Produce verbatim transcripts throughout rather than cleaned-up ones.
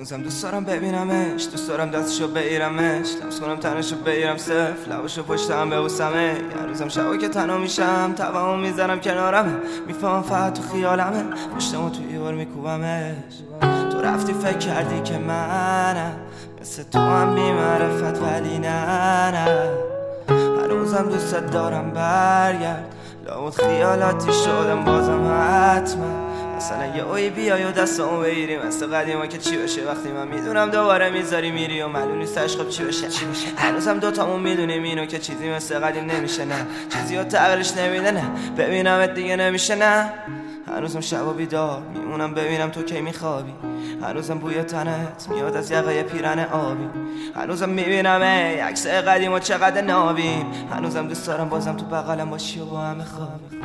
هنوزم دوست دارم ببینمش، دوست دارم دستشو بگیرمش، لمس کنم تنشو بگیرم صفر، لبشو پشتم ببوسمه. هنوزم شبا که تنها میشم توامو میزنم کنارمه، میفهم فقط تو خیالمه، پشتمو تو ایوار میکوبمش. تو رفتی فکر کردی که منم مثل تو هم بی معرفت، ولی نه نه هنوزم دوست دارم برگرد. لابد خیالاتی شدم بازم حتما، مثلا یه اوی بیای و دستمو بگیری مثل قدیما که چی بشه وقتی من میدونم دوباره میذاری میری و معلوم نیست عشقم چی بشه. هنوزم دوتامون میدونیم اینو که چیزی مثل قدیم نمیشه، نه چیزی رو تغییرش نمیده، نه ببینمت دیگه نمیشه، نه هنوزم شبا بیدار میمونم ببینم تو کی میخوابی، هنوزم بوی تنت میاد از یقه پیرن آبی، هنوزم میبینم ای عکس قدیم و چقدر نابیم، هنوزم دوست دارم بازم تو بغلم باشی و با همه خوابی.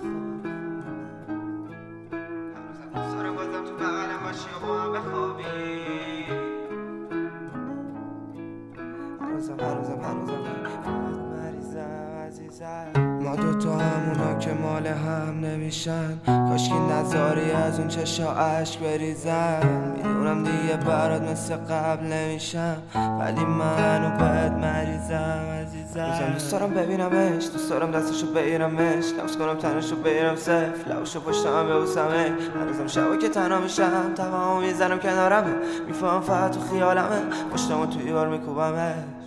ما دوتا همونا که مال هم نمیشن، کاشکی نذاری از اون چشا عشق بریزن. میدونم دیگه برات مثل قبل نمیشم، ولی منو بهت مریضم عزیزم. دوست دارم ببینمش، دوست دارم دستشو بگیرمش، لمس کنم تنشو بگیرم صفر، لبشو پشتم ببوسمه. هنوزم شبا که تنها میشم توامو میزنم کنارمه، میفهم فقط تو خیالمه، پشتمو تو ایوار میکوبمش.